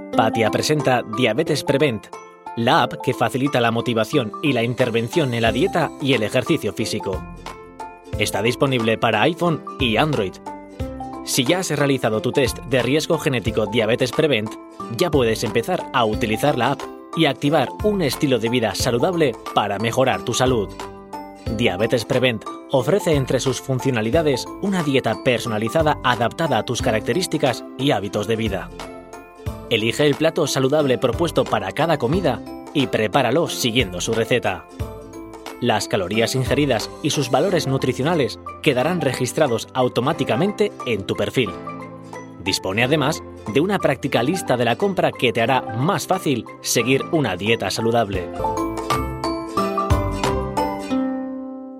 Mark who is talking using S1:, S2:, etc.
S1: Patia presenta Diabetes Prevent, la app que facilita la motivación y la intervención en la dieta y el ejercicio físico. Está disponible para iPhone y Android. Si ya has realizado tu test de riesgo genético Diabetes Prevent, ya puedes empezar a utilizar la app y activar un estilo de vida saludable para mejorar tu salud. Diabetes Prevent ofrece entre sus funcionalidades una dieta personalizada adaptada a tus características y hábitos de vida. Elige el plato saludable propuesto para cada comida y prepáralo siguiendo su receta. Las calorías ingeridas y sus valores nutricionales quedarán registrados automáticamente en tu perfil. Dispone además de una práctica lista de la compra que te hará más fácil seguir una dieta saludable.